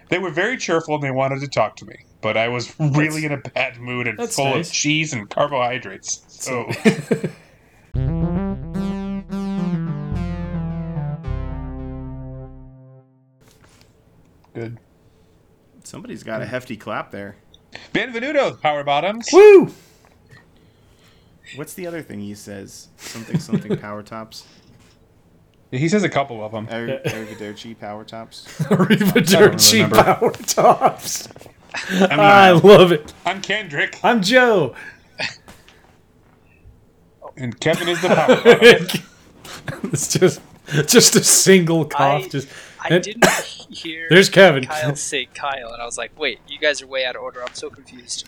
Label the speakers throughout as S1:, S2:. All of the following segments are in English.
S1: They were very cheerful and they wanted to talk to me, but I was really in a bad mood and
S2: That's
S1: full of
S2: nice.
S1: cheese and carbohydrates. So good.
S3: Somebody's got a hefty clap there.
S1: Benvenuto, Power Bottoms.
S2: Woo!
S3: What's the other thing he says? Something power tops.
S1: He says a couple of them.
S3: Arrivederci power tops.
S2: Arrivederci
S1: remember.
S2: Power Tops.
S1: I mean,
S2: I love it.
S1: I'm Kendrick,
S2: I'm Joe.
S1: and Kevin is the Power Bottom.
S2: It's just a single cough.
S4: I didn't hear
S2: There's Kevin.
S4: Kyle say Kyle, and I was like, wait, you guys are way out of order. I'm so confused.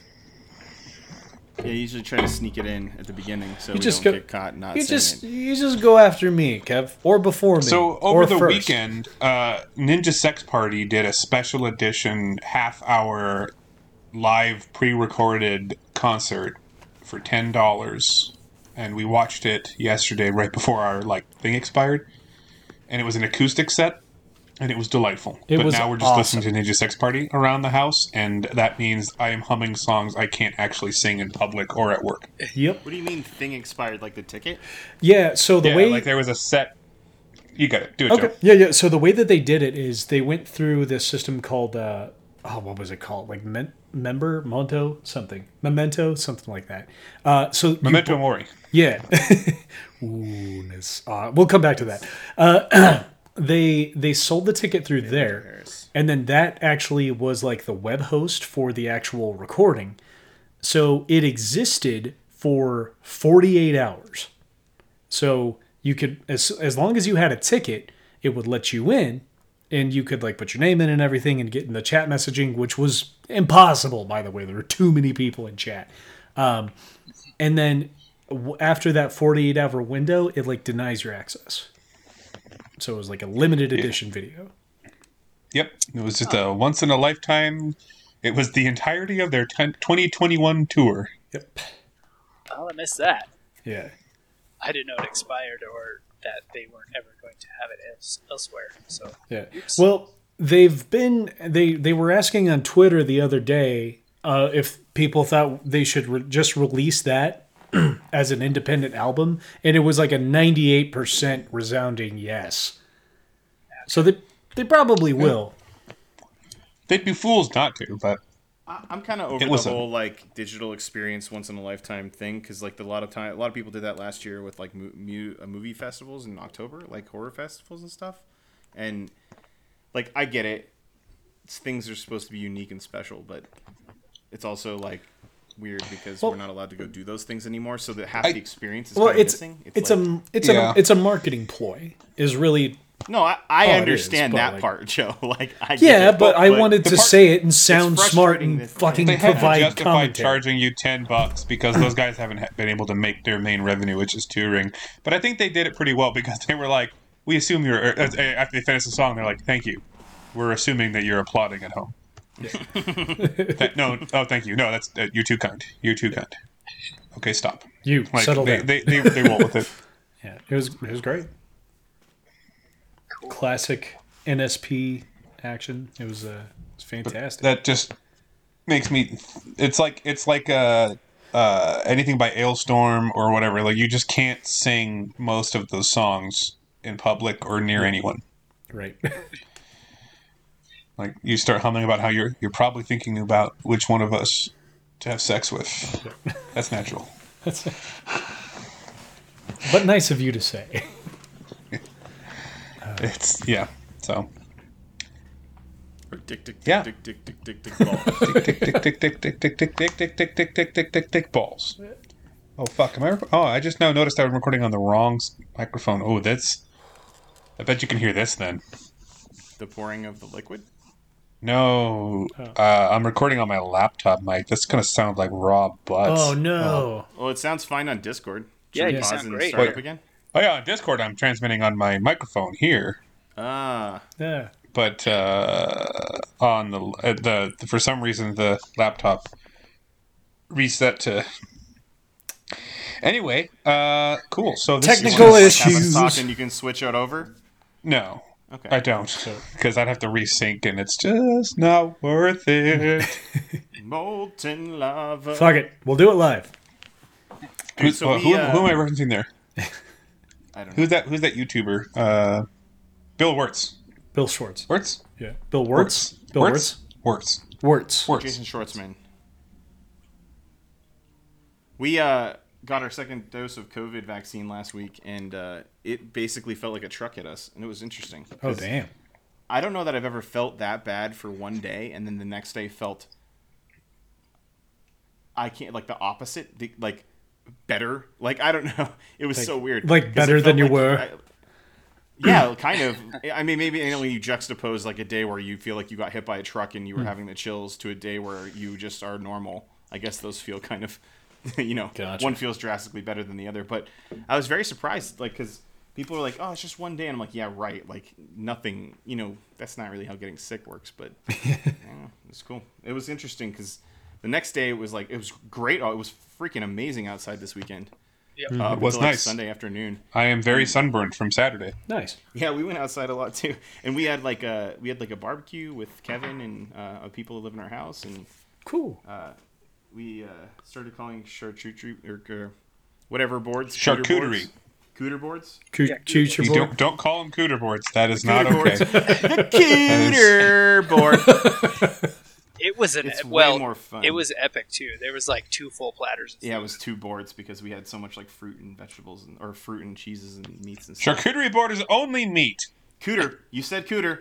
S3: Yeah, you usually try to sneak it in at the beginning so we
S2: just
S3: don't
S2: go-
S3: get caught not
S2: You
S3: saying it.
S2: you just go after me, Kev, or before me.
S1: So
S2: or
S1: over the
S2: first.
S1: weekend, Ninja Sex Party did a special edition half-hour live pre-recorded concert for $10, and we watched it yesterday right before our thing expired, and it was an acoustic set. And it was delightful.
S2: It
S1: but
S2: was
S1: now we're just
S2: awesome.
S1: listening to Ninja Sex Party around the house, and that means I am humming songs I can't actually sing in public or at work.
S2: Yep.
S3: What do you mean thing expired like the ticket?
S2: Yeah. So the way
S1: there was a set. You got it. Do it,
S2: Okay.
S1: Joe.
S2: Yeah. So the way that they did it is they went through this system called what was it called? Like Memento, something like that. So
S1: Memento Mori.
S2: Yeah. Ooh, nice. We'll come back to that. They sold the ticket through there,
S3: Harris.
S2: and then that actually was like the web host for the actual recording. So it existed for 48 hours. So you could, as long as you had a ticket, it would let you in, and you could put your name in and everything and get in the chat messaging, which was impossible, by the way. There were too many people in chat. And then after that 48-hour window, it denies your access. So it was a limited edition video.
S1: Yep. It was just a once in a lifetime. It was the entirety of their 2021 tour.
S2: Yep.
S4: Oh, I missed that.
S2: Yeah.
S4: I didn't know it expired or that they weren't ever going to have it elsewhere. So
S2: Yeah.
S4: Oops.
S2: Well, they were asking on Twitter the other day if people thought they should just release that as an independent album, and it was a 98% resounding yes. So they probably will.
S1: They'd be fools not to, but
S3: I'm kind of over
S1: It was
S3: the
S1: a-
S3: whole digital experience once in a lifetime thing because a lot of people did that last year with movie festivals in October, horror festivals and stuff. And I get it, things are supposed to be unique and special, but it's also weird because we're not allowed to go do those things anymore. So that half the experience is
S2: Well,
S3: kind of
S2: it's
S3: missing.
S1: Yeah.
S2: it's a marketing ploy. Is really
S3: No, I
S2: it is,
S3: understand
S2: but,
S3: that part, Joe. I get
S2: yeah,
S3: it,
S2: but I wanted
S1: the
S2: to
S1: part-
S2: say it and sound smart
S3: frustrating
S2: and
S3: that-
S2: fucking
S1: they had to
S2: provide
S1: justify
S2: commentary.
S1: charging you $10 because those guys haven't been able to make their main revenue, which is touring. But I think they did it pretty well because they were like, we assume you're, after they finish the song, they're like, thank you. We're assuming that you're applauding at home. No, thank you. No, that's you're too kind. You're too kind. Okay, stop.
S2: You settle down.
S1: They roll with it.
S2: Yeah, it was great.
S4: Cool.
S2: Classic NSP action. It was fantastic.
S1: That just makes me. It's like anything by Ailstorm or whatever. You just can't sing most of those songs in public or near anyone.
S2: Right.
S1: You start humming about how you're probably thinking about which one of us to have sex with. That's natural.
S2: But nice of you to say.
S1: It's So
S3: Dick, dick,
S1: Yeah.
S3: dick, dick, dick, dick, dick, ball.
S1: tick tick tick tick tick tick tick tick tick tick tick tick tick tick tick tick balls. Oh fuck! I just now noticed I was recording on the wrong microphone. Oh, that's. I bet you can hear this then.
S3: The pouring of the liquid.
S1: No, I'm recording on my laptop mic. That's gonna sound like raw butts.
S2: Oh no.
S3: Well, it sounds fine on Discord. Should
S4: Yeah,
S3: we
S4: you
S3: pause
S4: sound
S3: and
S4: great.
S3: start up again?
S1: Oh yeah, on Discord I'm transmitting on my microphone here,
S3: Ah,
S2: Yeah.
S1: but on the for some reason the laptop reset to. Anyway, cool. So this
S2: Technical
S1: is
S2: issues.
S3: have us talk and you can switch it over.
S1: No.
S3: Okay.
S1: I don't, because I'd have to resync, and it's just not worth it.
S3: Molten lava.
S2: Fuck it. We'll do it live.
S3: Dude, so
S1: who am I referencing there?
S3: I don't know.
S1: Who's that YouTuber? Bill Wirtz.
S2: Bill Schwartz.
S1: Wirtz?
S2: Yeah. Bill Wirtz. Bill Wirtz.
S1: Wirtz.
S2: Wirtz.
S1: Wirtz.
S3: Jason Schwartzman. We got our second dose of COVID vaccine last week, and it basically felt like a truck hit us, and it was interesting.
S2: Oh, damn.
S3: I don't know that I've ever felt that bad for one day, and then the next day felt the opposite, like better. Like, I don't know. It was so weird.
S2: Like
S3: 'Cause
S2: better
S3: it
S2: than
S3: felt
S2: you were.
S3: Yeah, kind of. I mean, maybe when you juxtapose like a day where you feel like you got hit by a truck and you were having the chills to a day where you just are normal. I guess those feel kind of,
S2: Gotcha.
S3: one feels drastically better than the other. But I was very surprised, like, because people are like, "Oh, it's just one day," and I'm like, "Yeah, right. Like nothing. That's not really how getting sick works." But it's cool. It was interesting because the next day it was great. Oh, it was freaking amazing outside this weekend.
S4: Yep.
S1: It was
S3: until,
S1: nice.
S3: Sunday afternoon.
S1: I am very sunburned from Saturday.
S2: Nice.
S3: Yeah, we went outside a lot too, and we had like a barbecue with Kevin and people who live in our house, and
S2: Cool.
S3: we started calling charcuterie or whatever boards
S1: Charcuterie.
S3: cooter boards.
S2: Future
S1: You
S2: board.
S1: don't call them cooter boards. That is not
S3: Cooter
S1: okay.
S3: boards. The cooter board.
S4: It was
S3: It's way more fun.
S4: It was epic too. There was like 2 full platters. Of food.
S3: Yeah, it was 2 boards because we had so much like fruit and vegetables or fruit and cheeses and meats and stuff.
S1: Charcuterie board is only meat.
S3: Cooter, you said cooter.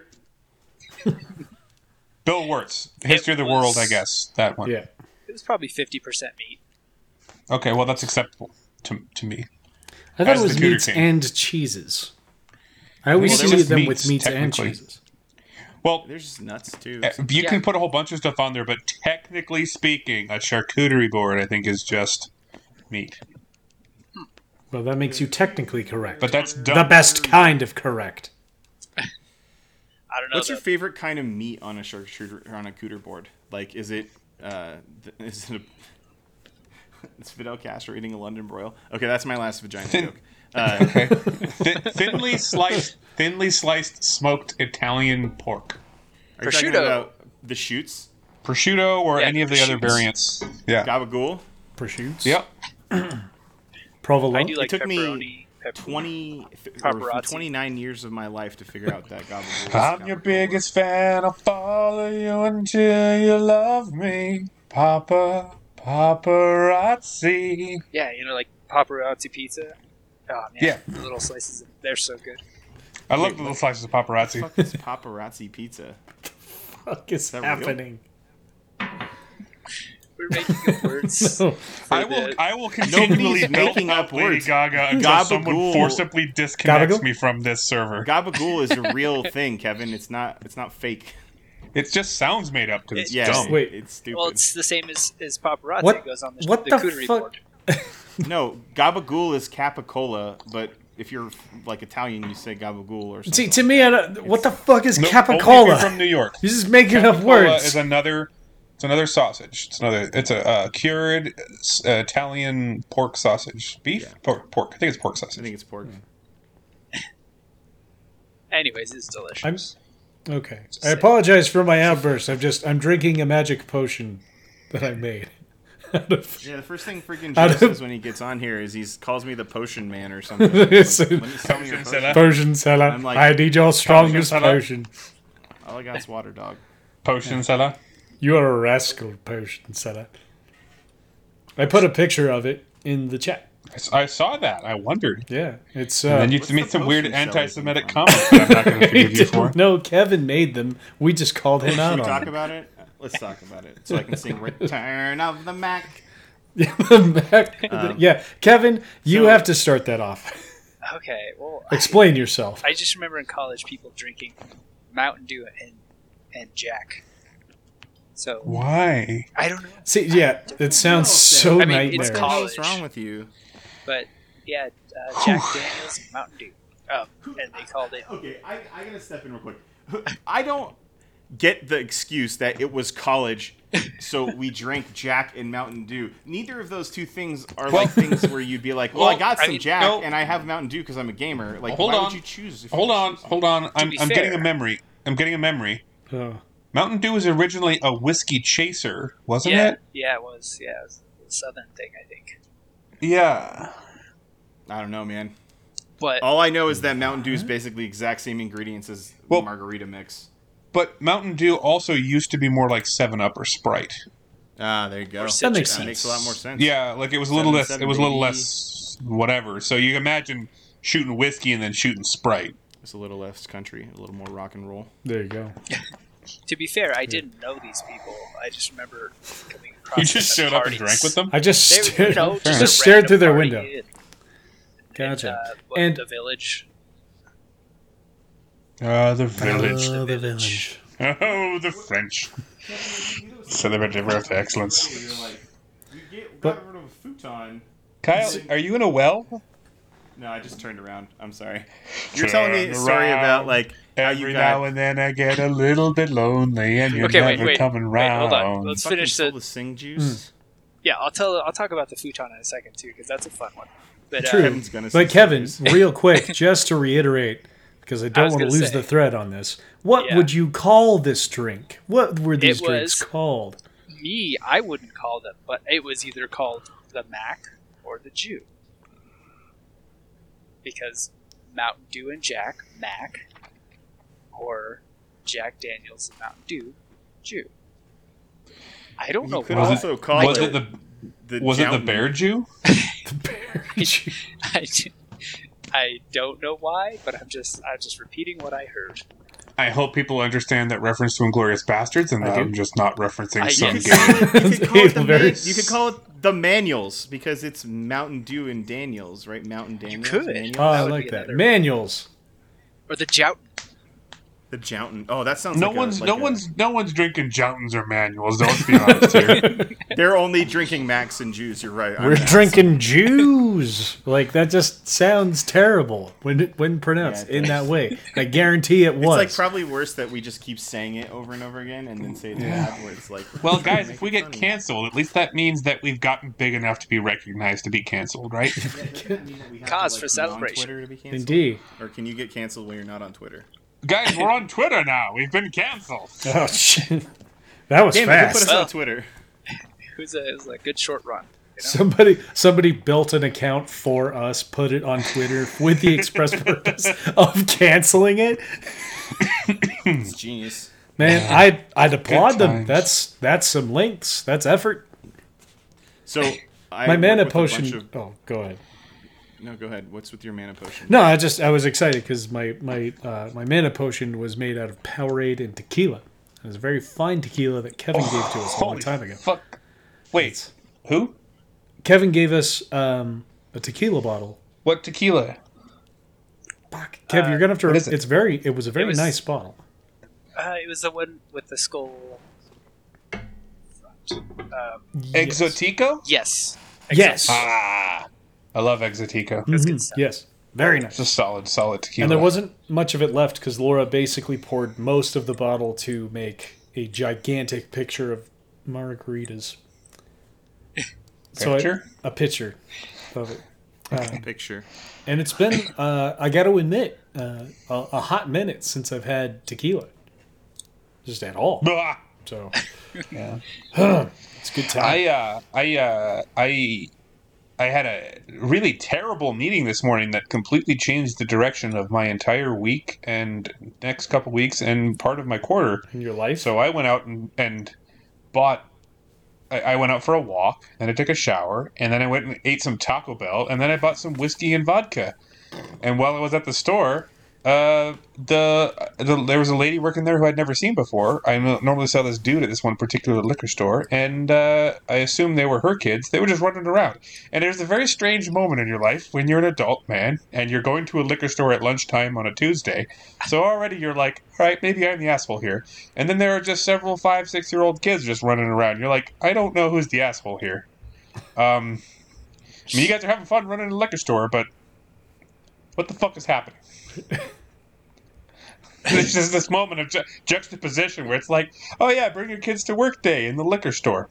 S1: Bill Wirtz, History of the World, I guess. That one.
S2: Yeah.
S4: It was probably 50% meat.
S1: Okay, well, that's acceptable to me.
S2: I thought
S1: As
S2: it was
S1: the Cooter
S2: meats
S1: King.
S2: and cheeses. I always
S1: Well, there
S2: see
S1: was
S2: them
S1: meats,
S2: with meats and
S1: technically.
S2: cheeses.
S1: Well,
S3: There's just nuts too.
S1: you can put a whole bunch of stuff on there, but technically speaking, a charcuterie board, I think, is just meat.
S2: Well, that makes you technically correct.
S1: But that's dumb.
S2: the best kind of correct.
S4: I don't know.
S3: What's your favorite kind of meat on a charcuterie on a cooter board? Like, is it is it it's Fidel Castro eating a London broil? Okay, that's my last vagina joke.
S1: Okay. Thinly sliced smoked Italian pork.
S3: Are you talking
S4: Prosciutto.
S3: about the shoots?
S1: Prosciutto or
S4: Yeah,
S1: any of the other
S4: shoots.
S1: variants. Yeah.
S3: Gabagool?
S2: Prosciutto.
S1: Yep.
S2: Provolone.
S4: I do like
S3: took me
S4: pepperoni.
S3: 29 years of my life to figure out that gabagool.
S1: I'm your biggest fan. I'll follow you until you love me. Paparazzi.
S4: Yeah, like paparazzi pizza. Oh man,
S1: Yeah.
S4: the little slices. They're so good.
S1: I love the little slices of paparazzi.
S3: Fuck is paparazzi pizza?
S2: Fuck is
S3: that real?
S2: happening?
S4: We're making up words.
S1: I will continually
S3: Nobody's
S1: belt
S3: making
S1: up
S3: up
S1: Lady
S3: words.
S1: Gaga until someone
S3: Gabagool.
S1: forcibly disconnects
S2: Gabagool?
S1: me from this server.
S3: Gabagool is a real thing, Kevin. It's not fake.
S1: It just sounds made up because it's
S3: Yeah,
S1: dumb.
S2: Wait.
S3: it's stupid.
S4: Well, it's the same as paparazzi.
S2: What-
S4: It goes on the
S2: what the
S4: cooterie
S2: fuck?
S4: board.
S3: No, gabagool is capicola, but if you're like Italian, you say gabagool or something.
S2: See, to me, what the fuck is
S1: Nope, only if you're
S2: capicola?
S1: from New York.
S2: You're just making up
S1: Capicola
S2: words.
S1: is another. It's another sausage. It's a cured Italian pork sausage. Beef?
S3: Yeah.
S1: Pork. I think it's pork
S3: I
S1: sausage.
S3: think it's pork.
S4: Anyways, it's delicious.
S2: Okay. I apologize for my outburst. I'm drinking a magic potion that I made. Out of-
S3: Yeah, the first thing freaking
S2: Out
S3: Joe
S2: of-
S3: says when he gets on here is he calls me the potion man or something.
S2: It's
S3: Like,
S2: a-
S3: let me sell me your
S1: Potion
S3: potion.
S1: seller.
S2: Potion seller.
S3: I'm like,
S2: I need your strongest
S1: seller.
S2: potion.
S3: All I got is water, dog.
S1: Potion seller.
S2: You are a rascal, potion seller. I put a picture of it in the chat.
S1: I saw that. I wondered.
S2: Yeah, it's.
S1: And then you
S3: What's
S1: made
S3: the
S1: some weird
S3: potion seller
S1: anti-Semitic
S3: thing from?
S1: comments that I'm not going to forgive you for.
S2: No, Kevin made them. We just called him
S3: Should
S2: out
S3: we
S2: on
S3: talk
S2: it.
S3: about it? Let's talk about it. So I can sing Return of the Mac.
S2: Yeah, Kevin, you
S3: so-
S2: have to start that off.
S4: Okay, well,
S2: Explain yourself.
S4: I just remember in college people drinking Mountain Dew and Jack. So
S1: Why?
S4: I don't know,
S2: See, yeah, it sounds so
S4: I mean, it's
S2: nightmare.
S4: college.
S3: What's wrong with you?
S4: but yeah, Jack Daniels and Mountain Dew. Oh, and they called it.
S3: Okay, I gotta step in real quick. I don't get the excuse that it was college so we drank Jack and Mountain Dew. Neither of those two things are like things where you'd be like, well, I got some Jack and I have Mountain Dew because I'm a gamer. Like, why would you choose?
S1: Hold on. I'm getting a memory.
S2: Oh.
S1: Mountain Dew was originally a whiskey chaser, wasn't it?
S4: Yeah, it was. Yeah, it was a southern thing, I think.
S1: Yeah.
S3: I don't know, man.
S4: But
S3: All I know is that Mountain Dew is basically the exact same ingredients as the margarita mix.
S1: But Mountain Dew also used to be more like 7-Up or Sprite.
S3: Ah, there you go.
S2: That makes sense.
S3: That makes a lot more sense.
S1: Yeah, like it was a little less.
S3: 7,
S1: It was a little less whatever. So you imagine shooting whiskey and then shooting Sprite.
S3: It's a little less country, a little more rock and roll.
S2: There you go.
S4: to be fair, I didn't know these people. I just remember coming across
S1: You
S4: them
S1: just
S4: at
S1: showed up and
S4: parties.
S1: drank with them.
S2: I just
S4: They were,
S2: stared,
S4: just a
S2: just stared
S4: random
S2: through their
S4: party
S2: window. Gotcha.
S4: And the village.
S1: The village.
S2: Oh, the village.
S1: Oh, the French. Celebrative of excellence.
S3: You're like, you
S2: But-
S3: got rid of a futon.
S1: Kyle, are you in a well?
S3: No, I just turned around. I'm sorry. You're telling me a story about like how
S1: Every
S3: you
S1: now
S3: got
S1: and then I get a little bit lonely and you're
S4: Okay,
S1: never
S4: wait,
S1: coming
S4: wait, hold on.
S1: round.
S4: Let's
S3: fucking
S4: finish
S3: sold
S4: the.
S3: the Sing juice.
S4: Yeah, I'll talk about the futon in a second too, because that's a fun one. But
S2: True.
S3: Kevin's gonna
S2: But
S3: say
S2: Kevin,
S3: something.
S2: real quick, just to reiterate, because I don't
S4: was
S2: want to
S4: gonna
S2: lose
S4: say.
S2: the thread on this. What
S4: Yeah.
S2: would you call this drink? What were these
S4: It
S2: drinks
S4: was-
S2: called?
S4: me, I wouldn't call them, but it was either called the Mac or the Jew. Because Mountain Dew and Jack, Mac, or Jack Daniels and Mountain Dew, Jew. I don't know
S3: You could
S4: why.
S3: also call
S1: Was it
S3: the
S1: Was it the
S3: Jountain.
S1: Bear Jew?
S4: I don't know why, but I'm just repeating what I heard.
S1: I hope people understand that reference to Inglorious Bastards and
S2: I
S1: that
S2: do.
S1: I'm just not referencing
S4: I-
S1: some
S3: You
S1: game.
S3: could call it the
S2: Very-
S3: you could call it the Manuals because it's Mountain Dew and Daniels, right? Mountain Daniels.
S4: could.
S3: Manuals?
S2: Oh, I
S4: would
S2: like
S4: be
S2: that.
S4: another-
S2: Manuals.
S4: Or the Jout.
S3: The Jountain. Oh, that sounds
S1: No
S3: like
S1: one's
S3: a,
S1: no
S3: like
S1: one's drinking Jountains or Manuals. Let's be honest here.
S3: They're only drinking Max and Juice. You're right.
S2: We're drinking Jews. Like that just sounds terrible when pronounced
S3: Yeah, it
S2: in that
S3: does.
S2: way. I guarantee it
S3: It's
S2: was.
S3: like probably worse that we just keep saying it over and over again and then say it's bad. Where it's like,
S1: Well, guys, if we
S3: Make it
S1: get
S3: funny.
S1: canceled, at least that means that we've gotten big enough to be recognized to be canceled, right?
S4: Cause for celebration.
S3: Twitter to be canceled?
S2: Indeed.
S3: Or can you get canceled when you're not on Twitter?
S1: Guys, we're on Twitter now. We've been canceled.
S2: Oh shit. That was
S3: Damn it, who put
S2: fast.
S3: us on Twitter?
S4: It was a good short run. You know?
S2: Somebody built an account for us, put it on Twitter with the express purpose of canceling it.
S3: It's genius.
S2: Man, I'd applaud them.
S1: times.
S2: That's some links. That's effort.
S3: So I
S2: My
S3: work
S2: mana
S3: with a bunch
S2: potion.
S3: of-
S2: Oh, go ahead.
S3: No, go ahead. What's with your mana potion?
S2: No, I was excited because my mana potion was made out of Powerade and tequila. It was a very fine tequila that Kevin gave to us a long
S1: Holy
S2: time ago.
S1: fuck. Wait, who?
S2: Kevin gave us a tequila bottle.
S1: What tequila?
S2: Fuck, Kev, you're gonna have to.
S1: what is it?
S2: It was a very
S4: was-
S2: nice bottle.
S4: It was the one with the skull. Front.
S2: Yes.
S1: Exotico?
S4: Yes.
S2: Yes.
S1: Ah, I love Exotico.
S4: That's good
S2: Mhm.
S4: stuff.
S2: Yes. Very
S1: It's
S2: nice.
S1: a solid tequila.
S2: And there wasn't much of it left because Laura basically poured most of the bottle to make a gigantic picture of margaritas.
S1: Picture?
S2: A picture of it.
S3: Picture.
S2: And it's been, I got to admit, a hot minute since I've had tequila. Just at all.
S1: Blah.
S2: So
S1: Yeah.
S2: it's a good time.
S1: I had a really terrible meeting this morning that completely changed the direction of my entire week and next couple weeks and part of my quarter.
S2: In your life.
S1: So I went out and bought. I went out for a walk, then I took a shower, and then I went and ate some Taco Bell, and then I bought some whiskey and vodka. And while I was at the store, there was a lady working there who I'd never seen before. I normally saw this dude at this one particular liquor store, and I assumed they were her kids. They were just running around. And there's a very strange moment in your life when you're an adult man and you're going to a liquor store at lunchtime on a Tuesday. So already you're like, all right, maybe I'm the asshole here. And then there are just several 5-6-year-old kids just running around. You're like, I don't know who's the asshole here. I mean, you guys are having fun running a liquor store, but what the fuck is happening? There's just this moment of juxtaposition where it's like, oh yeah, bring your kids to work day in the liquor store.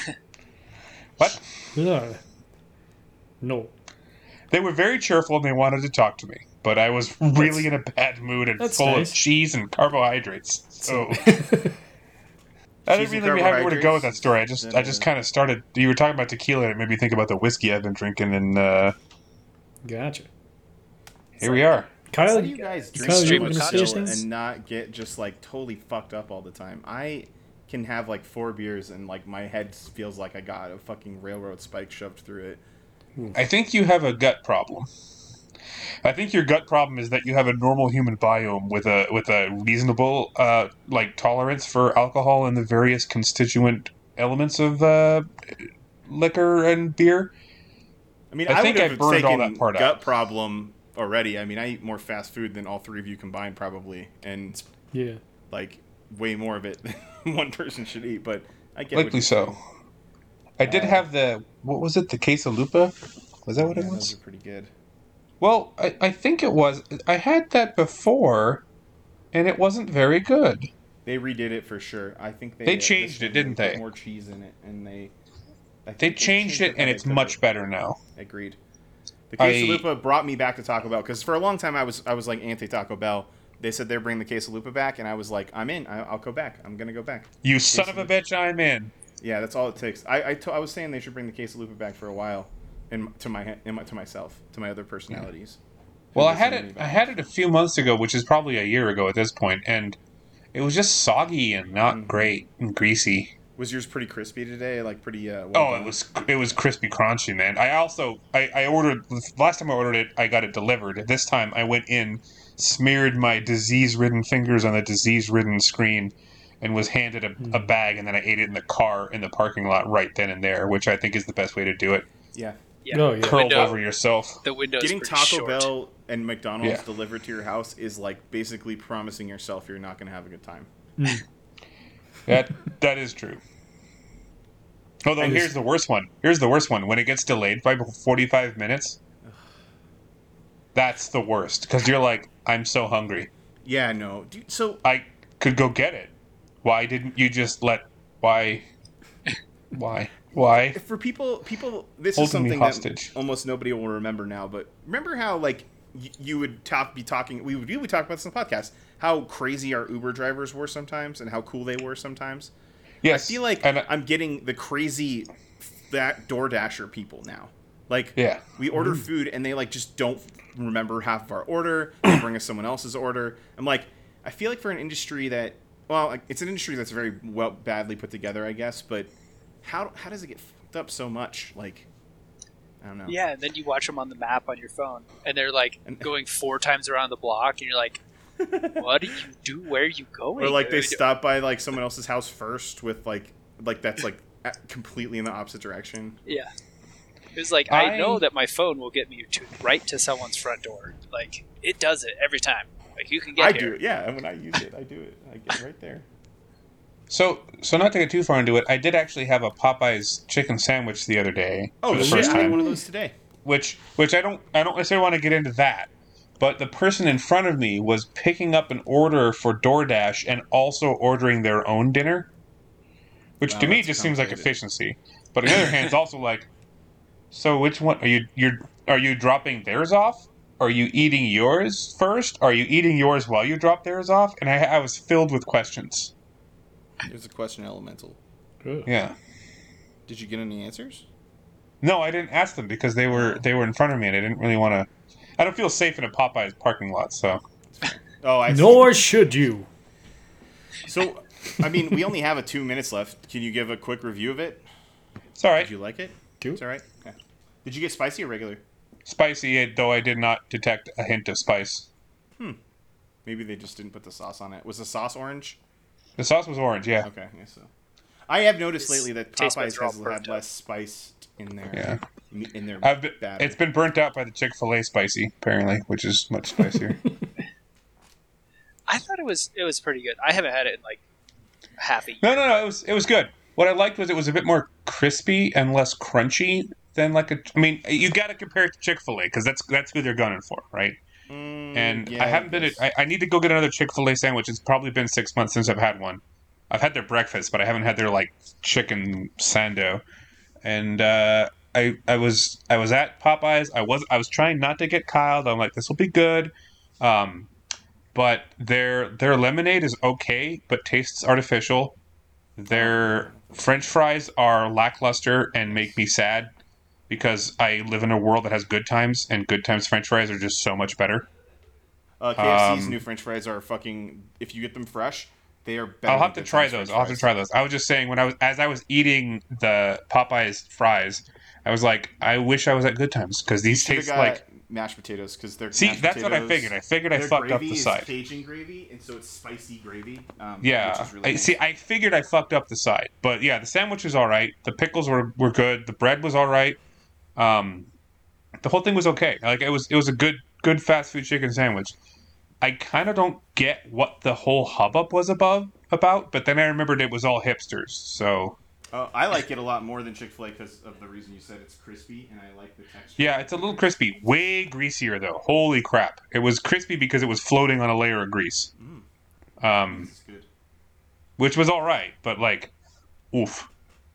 S1: What?
S2: Yeah. No.
S1: They were very cheerful and they wanted to talk to me, but I was really in a bad mood and
S2: That's
S1: full
S2: nice.
S1: of cheese and carbohydrates. So I
S3: Cheese
S1: didn't
S3: and
S1: really have anywhere to go with that
S3: carbohydrates,
S1: story. I just kind of started. You were talking about tequila, and it made me think about the whiskey I've been drinking, and
S2: Gotcha.
S1: here we are.
S2: Kyle,
S3: How do you guys drink
S2: Kyle,
S3: so
S2: you
S3: much
S2: gonna say
S3: still
S2: things?
S3: and not get just like totally fucked up all the time? I can have like 4 beers and like my head feels like I got a fucking railroad spike shoved through it.
S1: I think you have a gut problem. I think your gut problem is that you have a normal human biome with a reasonable like tolerance for alcohol and the various constituent elements of liquor and beer.
S3: I mean,
S1: I
S3: I
S1: think
S3: would
S1: I
S3: have
S1: burned
S3: taken
S1: all that part
S3: gut
S1: out.
S3: problem already. I mean, I eat more fast food than all 3 of you combined probably, and
S2: yeah.
S3: like way more of it than one person should eat. But I get what
S1: Likely
S3: you're
S1: so.
S3: saying.
S1: I did have what was it? The quesalupa? Was that what
S3: Yeah,
S1: it
S3: those
S1: was?
S3: are pretty good.
S1: Well, I think it was. I had that before, and it wasn't very good.
S3: They redid it for sure. I think
S1: They
S3: this
S1: changed it,
S3: one,
S1: didn't
S3: put
S1: they?
S3: more cheese in it, and I
S1: They
S3: think
S1: changed it,
S3: how
S1: and
S3: they
S1: it's
S3: cook
S1: much
S3: it.
S1: better now.
S3: Agreed. The quesalupa brought me back to Taco Bell because for a long time I was like anti Taco Bell. They said they're bringing the quesalupa back, and I was like, I'm in. I'll go back. I'm gonna go back.
S1: You son of a bitch! I'm in.
S3: Yeah, that's all it takes. I was saying they should bring the quesalupa back for a while, to myself, to my other personalities.
S1: Well, I
S3: Who
S1: had
S3: listen to
S1: it.
S3: me
S1: I
S3: about
S1: had it a few months ago, which is probably a year ago at this point, and it was just soggy and not great and greasy.
S3: Was yours pretty crispy today? Like pretty well
S1: Oh,
S3: done?
S1: it was crispy crunchy, man. I ordered last time I ordered it, I got it delivered. This time I went in, smeared my disease-ridden fingers on the disease-ridden screen, and was handed a bag, and then I ate it in the car in the parking lot right then and there, which I think is the best way to do it.
S3: Yeah.
S4: Yeah.
S2: Oh, yeah.
S4: The
S1: Curled
S4: window,
S1: over yourself.
S4: the window's
S3: Getting
S4: pretty
S3: Taco
S4: short.
S3: Bell and McDonald's
S1: Yeah.
S3: delivered to your house is like basically promising yourself you're not going to have a good time.
S1: That is true. Although
S2: And
S1: here's the worst one. Here's the worst one. When it gets delayed by 45 minutes, that's the worst because you're like, I'm so hungry.
S3: Yeah, no. Dude, so
S1: I could go get it. Why didn't you just let? Why?
S3: for people, this
S1: Holding
S3: is something
S1: me
S3: that
S1: hostage.
S3: almost nobody will remember now. But remember how like you would be talking. We would talk about this on the podcast. How crazy our Uber drivers were sometimes, and how cool they were sometimes.
S1: Yes.
S3: I feel like
S1: and,
S3: I'm getting the crazy that DoorDasher people now. Like,
S1: yeah.
S3: we order food and they like just don't remember half of our order. They bring us someone else's order. I'm like, I feel like for an industry that, well, like, it's an industry that's very badly put together, I guess. But how does it get fucked up so much? Like, I don't know.
S4: Yeah, and then you watch them on the map on your phone, and they're like going 4 times around the block, and you're like, "What do you do? Where are you going?"
S3: Or like they
S4: dude?
S3: stop by like someone else's house first with like that's like completely in the opposite direction.
S4: Yeah, it's like I
S1: I-
S4: know that my phone will get me right to someone's front door. Like it does it every time. Like you can get
S3: I
S4: here.
S3: do it, yeah. And when I use it, I do it. I get right there.
S1: So not to get too far into it, I did actually have a Popeyes chicken sandwich the other day
S3: Oh
S1: for the
S3: shit!
S1: first
S3: I had
S1: time.
S3: one of those today.
S1: Which I don't necessarily want to get into that. But the person in front of me was picking up an order for DoorDash and also ordering their own dinner, which
S3: Wow,
S1: to me
S3: that's
S1: just seems like
S3: complicated.
S1: efficiency. But on the other hand, it's also like, so which one are you dropping theirs off? Are you eating yours first? Are you eating yours while you drop theirs off? And I was filled with questions.
S3: There's a question elemental.
S1: Yeah.
S3: Did you get any answers?
S1: No, I didn't ask them because they were in front of me and I didn't really want to. I don't feel safe in a Popeyes parking lot, so.
S3: Oh, I see.
S2: Nor should you.
S3: So, I mean, we only have 2 minutes left. Can you give a quick review of it?
S1: It's all right.
S3: Did you like it?
S2: Do.
S3: It's all right. Okay. Did you get spicy or regular?
S1: Spicy, though I did not detect a hint of spice.
S3: Maybe they just didn't put the sauce on it. Was the sauce orange?
S1: The sauce was orange, yeah.
S3: Okay, I guess so. I have noticed
S4: His
S3: lately that
S4: taste buds
S3: Popeyes
S4: are all
S3: has
S4: burnt
S3: had
S4: up.
S3: less spice in their
S1: Yeah.
S3: batter.
S1: It's been burnt out by the Chick-fil-A spicy, apparently, which is much spicier.
S4: I thought it was pretty good. I haven't had it in like half a year.
S1: No, it was good. What I liked was it was a bit more crispy and less crunchy than like a. I mean, you got to compare it to Chick-fil-A because that's who they're gunning for, right? and
S3: yeah,
S1: I haven't been.
S3: guess.
S1: I need to go get another Chick-fil-A sandwich. It's probably been 6 months since I've had one. I've had their breakfast, but I haven't had their like chicken sando. And I was at Popeyes. I was trying not to get Kyle. I'm like, this will be good. Um, but their lemonade is okay, but tastes artificial. Their French fries are lackluster and make me sad because I live in a world that has Good Times, and Good Times French fries are just so much better.
S3: KFC's new French fries are fucking. If you get them fresh, they are better.
S1: I'll have
S3: than
S1: to
S3: Good
S1: try
S3: Times
S1: those.
S3: French
S1: I'll have to
S3: fries.
S1: try those. I was just saying as I was eating the Popeyes fries, I was like, I wish I was at Good Times because these
S3: Should've
S1: taste
S3: got
S1: like.
S3: mashed potatoes because they're
S1: See,
S3: mashed
S1: that's what I
S3: potatoes-
S1: figured. I figured I
S3: their
S1: fucked up
S3: gravy
S1: the
S3: is
S1: side.
S3: Cajun gravy, and so it's spicy gravy.
S1: Yeah,
S3: which is really nice.
S1: see, I figured I fucked up the side, but yeah, the sandwich was all right. The pickles were good. The bread was all right. Um, the whole thing was okay. Like it was a good fast food chicken sandwich. I kind of don't get what the whole hubbub was about, but then I remembered it was all hipsters. So
S3: I like it a lot more than Chick-fil-A because of the reason you said it's crispy, and I like the texture.
S1: yeah, it's a little crispy. Way greasier though. Holy crap! It was crispy because it was floating on a layer of grease,
S3: This is good.
S1: which was all right, but like, oof.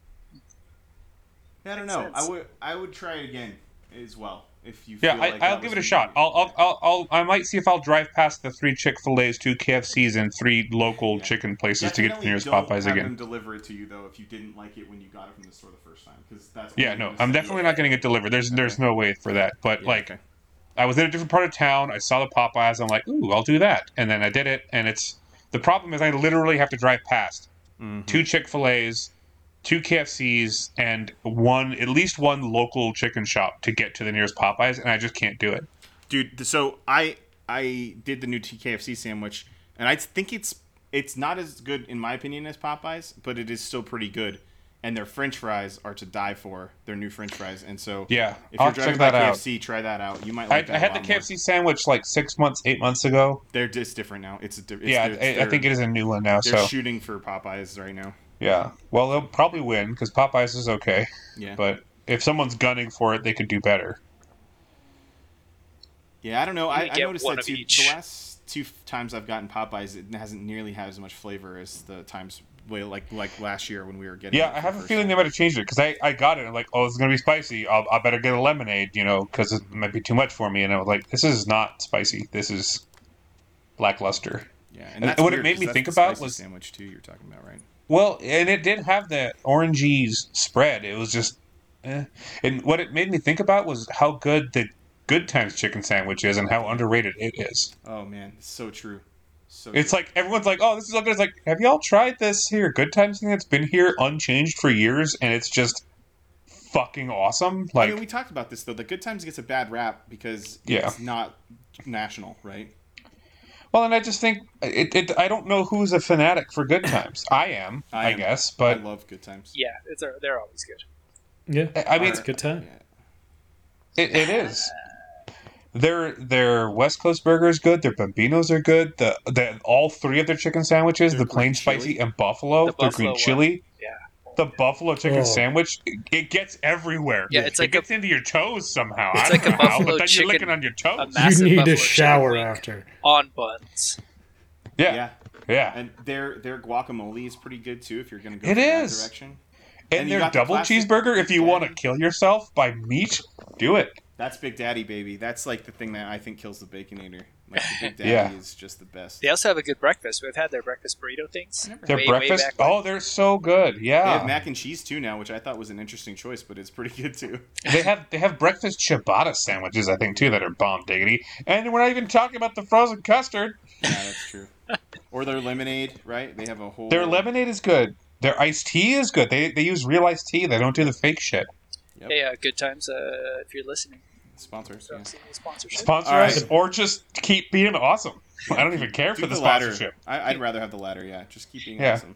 S3: Yeah, I don't
S4: Makes
S3: know.
S4: sense.
S3: I would try it again as well if you.
S1: Yeah,
S3: feel like
S1: I'll
S3: that
S1: give
S3: was
S1: it a shot. I might see if I'll drive past the 3 Chick-fil-A's, 2 KFC's, and 3 local
S3: Yeah.
S1: chicken places to get to the
S3: Definitely
S1: nearest
S3: don't
S1: Popeyes
S3: have
S1: again.
S3: them deliver it to you though if you didn't like it when you got it from the store the first time because that's.
S1: Yeah,
S3: only
S1: no,
S3: gonna
S1: I'm
S3: set
S1: definitely
S3: you
S1: not
S3: up.
S1: getting it delivered. There's no way for that. But
S3: Yeah,
S1: like,
S3: okay.
S1: I was in a different part of town. I saw the Popeyes. I'm like, ooh, I'll do that. And then I did it. And the problem is I literally have to drive past 2 Chick-fil-A's, 2 KFC's, and at least one local chicken shop to get to the nearest Popeyes, and I just can't do it.
S3: Dude, so I did the new TKFC sandwich, and I think it's not as good in my opinion as Popeyes, but it is still pretty good. And their French fries are to die for. Their new French fries, and so
S1: Yeah,
S3: if
S1: I'll
S3: you're driving
S1: check
S3: by
S1: that out.
S3: KFC, try that out. You might
S1: I
S3: like that.
S1: had
S3: a
S1: the
S3: lot more.
S1: KFC sandwich like 6 months, 8 months ago.
S3: They're just different now. It's
S1: Yeah, I think it is a new one now.
S3: They're
S1: So
S3: shooting for Popeyes right now.
S1: yeah, well, they'll probably win because Popeyes is okay.
S3: Yeah,
S1: But if someone's gunning for it, they could do better.
S3: yeah. I don't know. I
S4: get
S3: noticed
S4: one
S3: that
S4: of
S3: too.
S4: each.
S3: The last 2 times I've gotten Popeyes, it hasn't nearly had as much flavor as the times like last year when we were getting.
S1: Yeah,
S3: it
S1: I
S3: for
S1: have
S3: the
S1: a
S3: first
S1: feeling
S3: time.
S1: they might have changed it because I got it. And I'm like, oh, it's gonna be spicy. I better get a lemonade, because it might be too much for me. And I was like, this is not spicy. This is lackluster.
S3: Yeah,
S1: And
S3: that's
S1: what it
S3: weird,
S1: made
S3: 'cause
S1: me
S3: that's
S1: think
S3: the
S1: about
S3: spicy
S1: was-
S3: sandwich too. You're talking about, right?
S1: Well, and it did have the orangey spread. It was just, and what it made me think about was how good the Good Times chicken sandwich is and how underrated it is.
S3: Oh man, it's so true. So
S1: It's
S3: true.
S1: like everyone's like, "Oh, this is so good." It's like, have y'all tried this here Good Times thing that's been here unchanged for years, and it's just fucking awesome.
S3: I
S1: Like,
S3: mean, we talked about this though. The Good Times gets a bad rap because
S1: Yeah.
S3: it's not national, right?
S1: well, and I just think I don't know who's a fanatic for Good Times. I am, I
S3: am.
S1: guess,
S3: I
S1: but
S3: love Good Times.
S4: Yeah, they're always good.
S2: Yeah,
S1: I mean,
S2: it's a good time.
S3: Yeah.
S1: it is. Their West Coast burger is good. Their Bambinos are good. The all 3 of their chicken sandwiches,
S3: Their
S1: the plain
S3: green
S1: spicy
S3: chili?
S1: and buffalo,
S4: The
S1: the
S4: buffalo
S1: green
S4: one.
S1: chili,
S4: Yeah.
S1: the buffalo chicken
S2: Oh.
S1: sandwich, it gets everywhere.
S4: Yeah, it's like
S1: it gets into your toes somehow.
S4: It's
S1: I
S4: like
S1: don't
S4: a
S1: know how,
S4: buffalo
S1: but then you're licking
S4: chicken-
S1: on your toes.
S4: a
S2: You
S4: massive
S2: need
S4: buffalo
S2: a shower
S4: chicken wing
S2: after.
S4: on buns.
S1: Yeah, yeah.
S3: And their guacamole is pretty good too if you're gonna go
S1: It
S3: for that
S1: is.
S3: direction.
S1: And
S3: and you
S1: their
S3: got the
S1: double
S3: classic
S1: cheeseburger, if
S3: Big
S1: you want to
S3: Daddy.
S1: kill yourself by meat, do it.
S3: That's Big Daddy, baby. That's like the thing that I think kills the Baconator. Like the Big Daddy
S1: Yeah.
S3: is just the best.
S4: They also have a good breakfast. We've had their breakfast burrito things.
S1: Their
S4: way
S1: breakfast,
S4: back when.
S1: oh, they're so good.
S3: They
S1: Yeah,
S3: have mac and cheese too now, which I thought was an interesting choice, but it's pretty good too.
S1: they have breakfast ciabatta sandwiches, I think, too, that are bomb diggity. And we're not even talking about the frozen custard.
S3: Yeah, that's true. Or their lemonade, right? They have a whole.
S1: Their lemonade is good. Their iced tea is good. They use real iced tea. They don't do the fake shit.
S3: Yep.
S4: Hey, good times. If you're listening,
S3: Sponsors.
S4: so
S3: Yeah.
S4: see the sponsorship.
S1: Sponsor
S3: All
S1: us
S3: right.
S1: or just keep being awesome. I don't even care
S3: Do
S1: for the
S3: latter.
S1: sponsorship.
S3: I'd rather have the latter. Yeah, just keep being
S1: Yeah.
S3: awesome.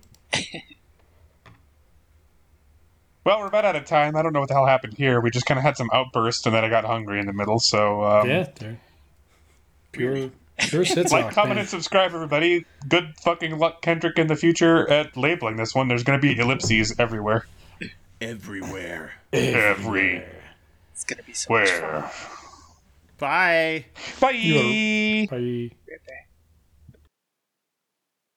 S1: Well, we're about out of time. I don't know what the hell happened here. We just kind of had some outbursts, and then I got hungry in the middle. So,
S2: Yeah, they're pure shit
S1: like,
S2: talk,
S1: comment,
S2: man.
S1: and subscribe, everybody. Good fucking luck, Kendrick, in the future at labeling this one. There's going to be ellipses everywhere.
S3: Everywhere.
S1: Everywhere.
S4: It's gonna be so much fun.
S3: Bye.
S1: Bye.
S2: You are- Bye.
S4: Right back.